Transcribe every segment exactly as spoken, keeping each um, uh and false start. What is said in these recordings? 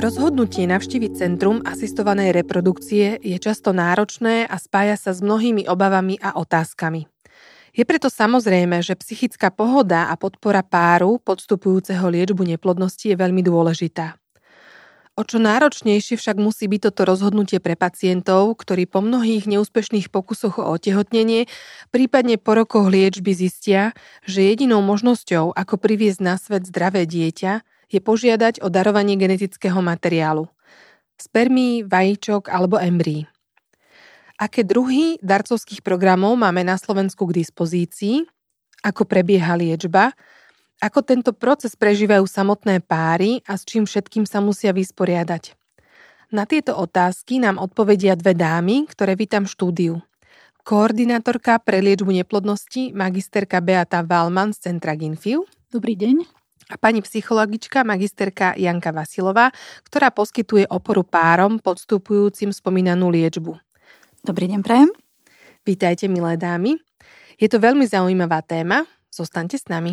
Rozhodnutie navštíviť centrum asistovanej reprodukcie je často náročné a spája sa s mnohými obavami a otázkami. Je preto samozrejme, že psychická pohoda a podpora páru podstupujúceho liečbu neplodnosti je veľmi dôležitá. O čo náročnejšie však musí byť toto rozhodnutie pre pacientov, ktorí po mnohých neúspešných pokusoch o otehotnenie, prípadne po rokoch liečby zistia, že jedinou možnosťou, ako priviesť na svet zdravé dieťa, je požiadať o darovanie genetického materiálu. Spermií, vajíčok alebo embryí. Aké druhy darcovských programov máme na Slovensku k dispozícii? Ako prebieha liečba? Ako tento proces prežívajú samotné páry a s čím všetkým sa musia vysporiadať? Na tieto otázky nám odpovedia dve dámy, ktoré vítam v štúdiu. Koordinátorka pre liečbu neplodnosti, magisterka Beata Valman z centra Ginfiu. Dobrý deň. A pani psychologička, magisterka Janka Vasilová, ktorá poskytuje oporu párom podstupujúcim spomínanú liečbu. Dobrý deň, prajem. Vítajte, milé dámy. Je to veľmi zaujímavá téma. Zostaňte s nami.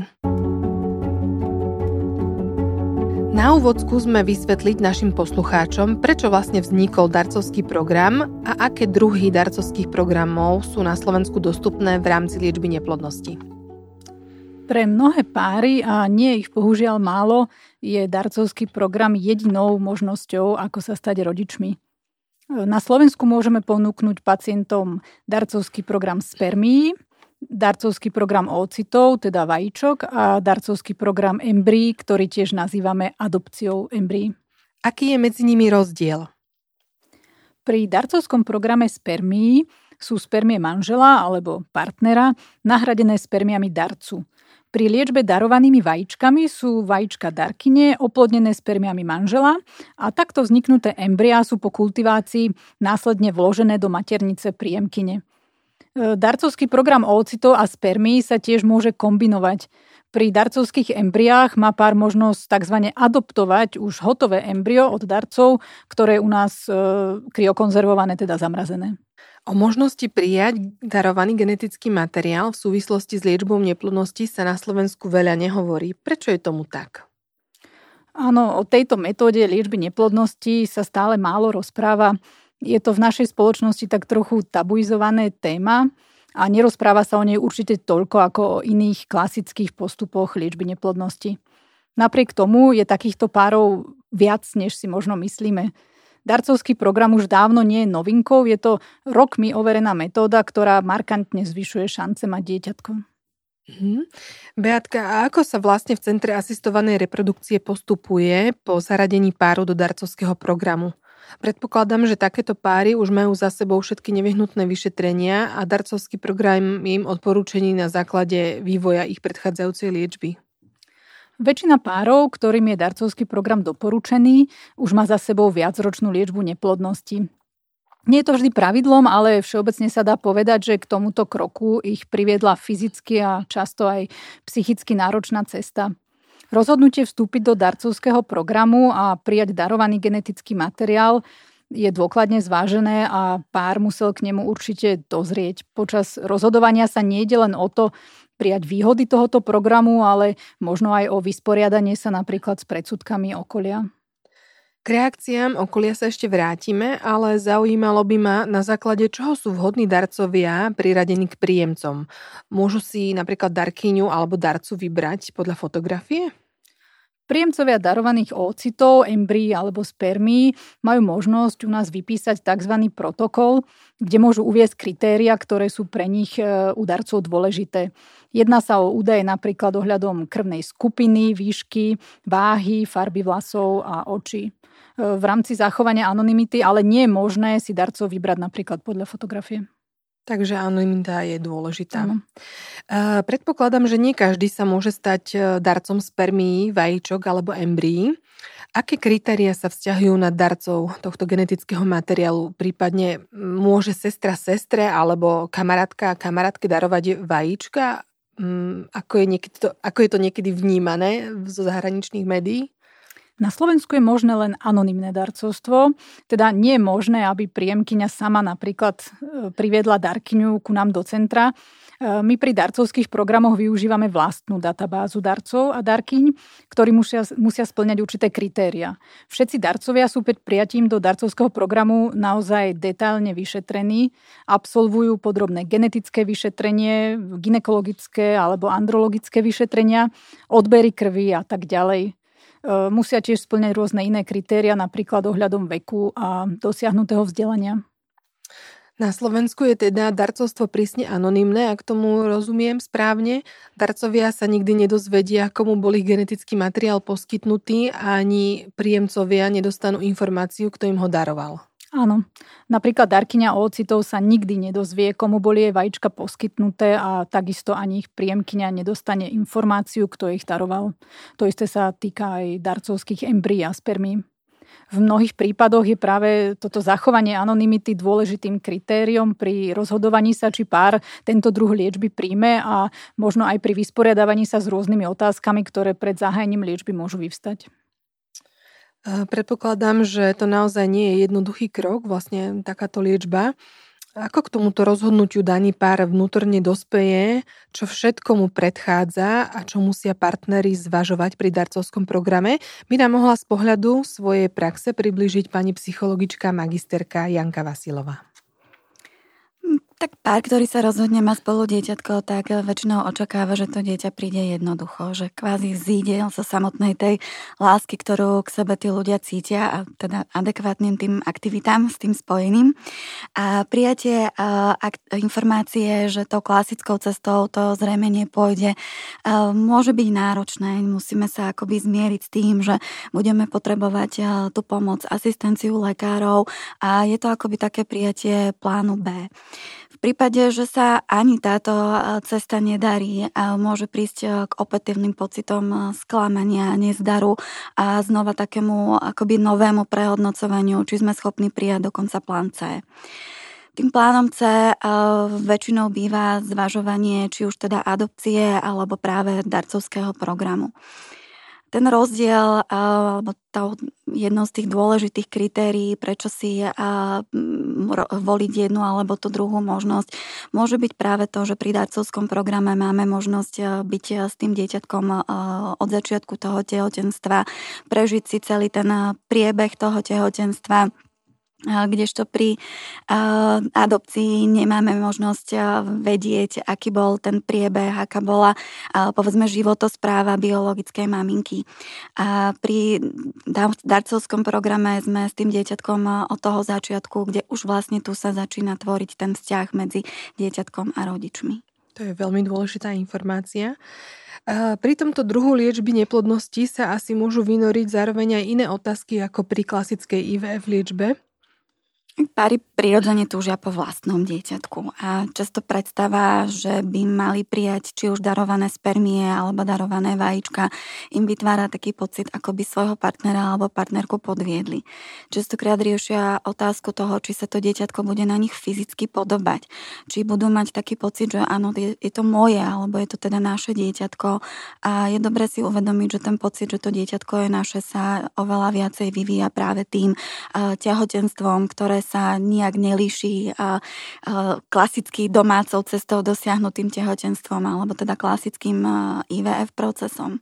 Na úvod skúsme vysvetliť našim poslucháčom, prečo vlastne vznikol darcovský program a aké druhy darcovských programov sú na Slovensku dostupné v rámci liečby neplodnosti. Pre mnohé páry, a nie ich bohužiaľ málo, je darcovský program jedinou možnosťou, ako sa stať rodičmi. Na Slovensku môžeme ponúknuť pacientom darcovský program spermií, darcovský program ócitov, teda vajíčok, a darcovský program embryí, ktorý tiež nazývame adopciou embryí. Aký je medzi nimi rozdiel? Pri darcovskom programe spermií sú spermie manžela alebo partnera nahradené spermiami darcu. Pri liečbe darovanými vajíčkami sú vajíčka darkyne oplodnené spermiami manžela a takto vzniknuté embryá sú po kultivácii následne vložené do maternice príjemkyne. Darcovský program ócitov a spermií sa tiež môže kombinovať. Pri darcovských embryách má pár možnosť tzv. Adoptovať už hotové embryo od darcov, ktoré je u nás e, kryokonzervované, teda zamrazené. O možnosti prijať darovaný genetický materiál v súvislosti s liečbou neplodnosti sa na Slovensku veľa nehovorí. Prečo je tomu tak? Áno, o tejto metóde liečby neplodnosti sa stále málo rozpráva. Je to v našej spoločnosti tak trochu tabuizované téma a nerozpráva sa o nej určite toľko ako o iných klasických postupoch liečby neplodnosti. Napriek tomu je takýchto párov viac, než si možno myslíme. Darcovský program už dávno nie je novinkou, je to rokmi overená metóda, ktorá markantne zvyšuje šance mať dieťatko. Mhm. Beatka, a ako sa vlastne v Centre asistovanej reprodukcie postupuje po zaradení páru do darcovského programu? Predpokladám, že takéto páry už majú za sebou všetky nevyhnutné vyšetrenia a darcovský program je im odporúčený na základe vývoja ich predchádzajúcej liečby. Väčšina párov, ktorým je darcovský program doporučený, už má za sebou viacročnú liečbu neplodnosti. Nie je to vždy pravidlom, ale všeobecne sa dá povedať, že k tomuto kroku ich priviedla fyzicky a často aj psychicky náročná cesta. Rozhodnutie vstúpiť do darcovského programu a prijať darovaný genetický materiál je dôkladne zvážené a pár musel k nemu určite dozrieť. Počas rozhodovania sa nejde len o to prijať výhody tohoto programu, ale možno aj o vysporiadanie sa napríklad s predsudkami okolia. K reakciám okolia sa ešte vrátime, ale zaujímalo by ma, na základe čoho sú vhodní darcovia priradení k príjemcom. Môžu si napríklad darkyňu alebo darcu vybrať podľa fotografie? Príjemcovia darovaných ócitov, embryí alebo spermií majú možnosť u nás vypísať tzv. Protokol, kde môžu uviesť kritéria, ktoré sú pre nich u darcov dôležité. Jedná sa o údaje napríklad ohľadom krvnej skupiny, výšky, váhy, farby vlasov a očí. V rámci zachovania anonymity ale nie je možné si darcov vybrať napríklad podľa fotografie. Takže anonymita je dôležitá. Áno. Predpokladám, že nie každý sa môže stať darcom spermií, vajíčok alebo embryí. Aké kritériá sa vzťahujú na darcov tohto genetického materiálu? Prípadne môže sestra sestre alebo kamarátka kamarátke darovať vajíčka? Ako je, niekedy to, ako je to niekedy vnímané zo zahraničných médií? Na Slovensku je možné len anonymné darcovstvo, teda nie je možné, aby príjemkyňa sama napríklad priviedla darkyňu ku nám do centra. My pri darcovských programoch využívame vlastnú databázu darcov a darkyň, ktorí musia, musia spĺňať určité kritéria. Všetci darcovia sú pred prijatím do darcovského programu naozaj detailne vyšetrení, absolvujú podrobné genetické vyšetrenie, gynekologické alebo andrologické vyšetrenia, odbery krvi a tak ďalej. Musia tiež spĺňať rôzne iné kritéria, napríklad ohľadom veku a dosiahnutého vzdelania. Na Slovensku je teda darcovstvo prísne anonymné, ak tomu rozumiem správne. Darcovia sa nikdy nedozvedia, komu bol ich genetický materiál poskytnutý a ani príjemcovia nedostanú informáciu, kto im ho daroval. Áno. Napríklad darkyňa oocitov sa nikdy nedozvie, komu boli jej vajíčka poskytnuté a takisto ani ich príjemkyňa nedostane informáciu, kto ich daroval. To isté sa týka aj darcovských embryí a spermií. V mnohých prípadoch je práve toto zachovanie anonymity dôležitým kritériom pri rozhodovaní sa, či pár tento druh liečby príjme a možno aj pri vysporiadávaní sa s rôznymi otázkami, ktoré pred zahájením liečby môžu vyvstať. Predpokladám, že to naozaj nie je jednoduchý krok, vlastne takáto liečba. Ako k tomuto rozhodnutiu daný pár vnútorne dospeje, čo všetko mu predchádza a čo musia partneri zvažovať pri darcovskom programe, by nám mohla z pohľadu svojej praxe priblížiť pani psychologička magisterka Janka Vasilová. Tak pár, ktorý sa rozhodne má spolu dieťatko, tak väčšinou očakáva, že to dieťa príde jednoducho, že kvázi vzíde zo samotnej tej lásky, ktorú k sebe tí ľudia cítia a teda adekvátnym tým aktivitám s tým spojeným. A prijatie a, a, informácie, že tou klasickou cestou to zrejme nepôjde, a, môže byť náročné. Musíme sa akoby zmieriť s tým, že budeme potrebovať a, tú pomoc, asistenciu lekárov a je to akoby také prijatie plánu B. V prípade, že sa ani táto cesta nedarí, môže prísť k opätovným pocitom sklamania, nezdaru a znova takému akoby novému prehodnocovaniu, či sme schopní prijať dokonca plán C. Tým plánom C väčšinou býva zvažovanie či už teda adopcie alebo práve darcovského programu. Ten rozdiel, alebo jedno z tých dôležitých kritérií, prečo si voliť jednu alebo tú druhú možnosť, môže byť práve to, že pri darcovskom programe máme možnosť byť s tým dieťatkom od začiatku toho tehotenstva, prežiť si celý ten priebeh toho tehotenstva, kdežto pri uh, adopcii nemáme možnosť uh, vedieť, aký bol ten priebeh, aká bola uh, povedzme životospráva biologickej maminky. A pri darcovskom programe sme s tým dieťatkom uh, od toho začiatku, kde už vlastne tu sa začína tvoriť ten vzťah medzi dieťatkom a rodičmi. To je veľmi dôležitá informácia. Pri tomto druhu liečby neplodnosti sa asi môžu vynoriť zároveň aj iné otázky ako pri klasickej í vé ef liečbe. Páry prirodzene túžia po vlastnom dieťatku a často predstava, že by mali prijať či už darované spermie alebo darované vajíčka, im vytvára taký pocit, ako by svojho partnera alebo partnerku podviedli. Častokrát riešia otázku toho, či sa to dieťatko bude na nich fyzicky podobať, či budú mať taký pocit, že áno, je, je to moje, alebo je to teda naše dieťatko a je dobre si uvedomiť, že ten pocit, že to dieťatko je naše, sa oveľa viacej vyvíja práve tým uh, tehotenstvom, ktoré sa nijak nelíši a, a klasicky domácou cestou dosiahnutým tehotenstvom alebo teda klasickým í vé ef procesom.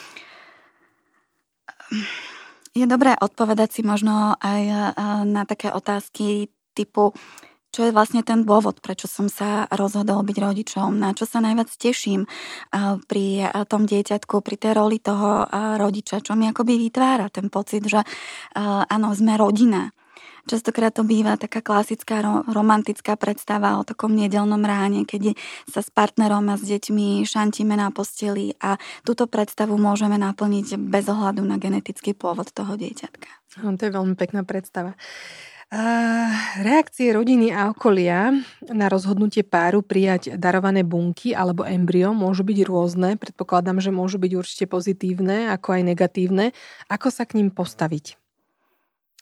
Je dobré odpovedať si možno aj na také otázky typu, čo je vlastne ten dôvod, prečo som sa rozhodol byť rodičom, na čo sa najviac teším pri tom dieťatku, pri tej roli toho rodiča, čo mi akoby vytvára ten pocit, že áno, sme rodina. Častokrát to býva taká klasická romantická predstava o takom nedeľnom ráne, keď sa s partnerom a s deťmi šantíme na posteli a túto predstavu môžeme naplniť bez ohľadu na genetický pôvod toho dieťatka. No, to je veľmi pekná predstava. Uh, reakcie rodiny a okolia na rozhodnutie páru prijať darované bunky alebo embryo môžu byť rôzne. Predpokladám, že môžu byť určite pozitívne, ako aj negatívne. Ako sa k ním postaviť?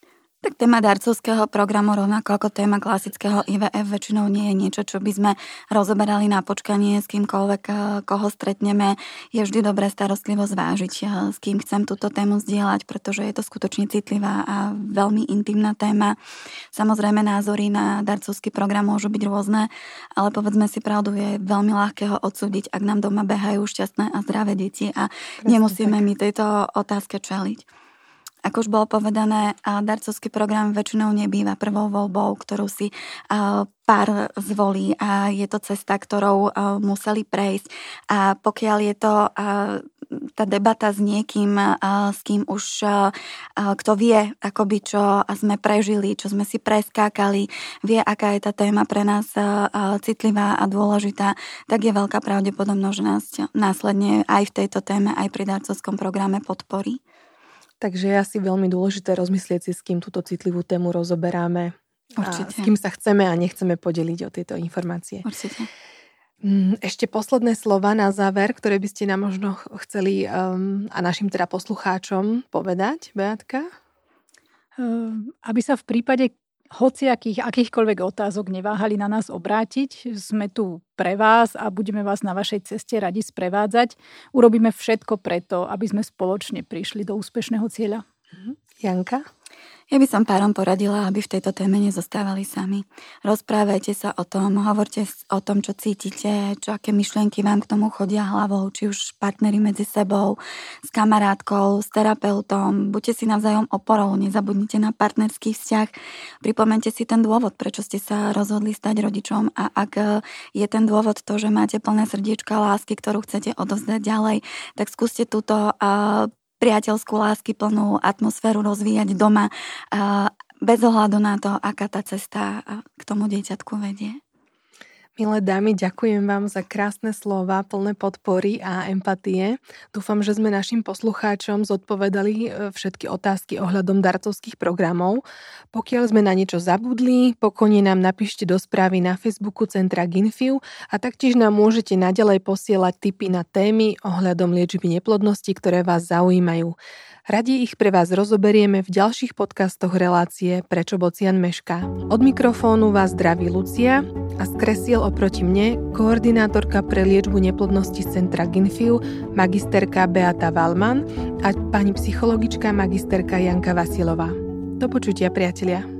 Tak téma darcovského programu, rovnako ako téma klasického í vé ef, väčšinou nie je niečo, čo by sme rozoberali na počkanie s kýmkoľvek, koho stretneme. Je vždy dobré starostlivo zvážiť, s kým chcem túto tému zdieľať, pretože je to skutočne citlivá a veľmi intimná téma. Samozrejme, názory na darcovský program môžu byť rôzne, ale povedzme si pravdu, je veľmi ľahké ho odsúdiť, ak nám doma behajú šťastné a zdravé deti a Presne nemusíme tak. my tejto otázke čeliť. Ako už bolo povedané, darcovský program väčšinou nebýva prvou voľbou, ktorú si pár zvolí a je to cesta, ktorou museli prejsť. A pokiaľ je to tá debata s niekým, s kým už kto vie, akoby čo sme prežili, čo sme si preskákali, vie, aká je tá téma pre nás citlivá a dôležitá, tak je veľká pravdepodobnosť, že nás následne aj v tejto téme, aj pri darcovskom programe podporí. Takže je asi veľmi dôležité rozmyslieť si, s kým túto citlivú tému rozoberáme. Určite. A s kým sa chceme a nechceme podeliť o tieto informácie. Určite. Ešte posledné slova na záver, ktoré by ste nám možno chceli um, a našim teda poslucháčom povedať, Beatka? Um, aby sa v prípade hociakých, akýchkoľvek otázok neváhali na nás obrátiť. Sme tu pre vás a budeme vás na vašej ceste radi sprevádzať. Urobíme všetko preto, aby sme spoločne prišli do úspešného cieľa. Janka? Ja by som párom poradila, aby v tejto téme nezostávali sami. Rozprávajte sa o tom, hovorte o tom, čo cítite, čo aké myšlienky vám k tomu chodia hlavou, či už partneri medzi sebou, s kamarátkou, s terapeutom. Buďte si navzájom oporou, nezabudnite na partnerský vzťah. Pripomeňte si ten dôvod, prečo ste sa rozhodli stať rodičom a ak je ten dôvod to, že máte plné srdiečka lásky, ktorú chcete odovzdať ďalej, tak skúste túto uh, priateľskú lásky plnú atmosféru rozvíjať doma bez ohľadu na to, aká tá cesta k tomu dieťatku vedie. Milé dámy, ďakujem vám za krásne slova, plné podpory a empatie. Dúfam, že sme našim poslucháčom zodpovedali všetky otázky ohľadom darcovských programov. Pokiaľ sme na niečo zabudli, pokojne nám napíšte do správy na Facebooku Centra Ginfiu a taktiež nám môžete naďalej posielať tipy na témy ohľadom liečby neplodnosti, ktoré vás zaujímajú. Radi ich pre vás rozoberieme v ďalších podcastoch relácie Prečo bocian mešká. Od mikrofónu vás zdraví Lucia a z kresiel oproti mne koordinátorka pre liečbu neplodnosti z Centra Ginfiu, magisterka Beata Valman a pani psychologička magisterka Janka Vasilová. Do počutia, priatelia.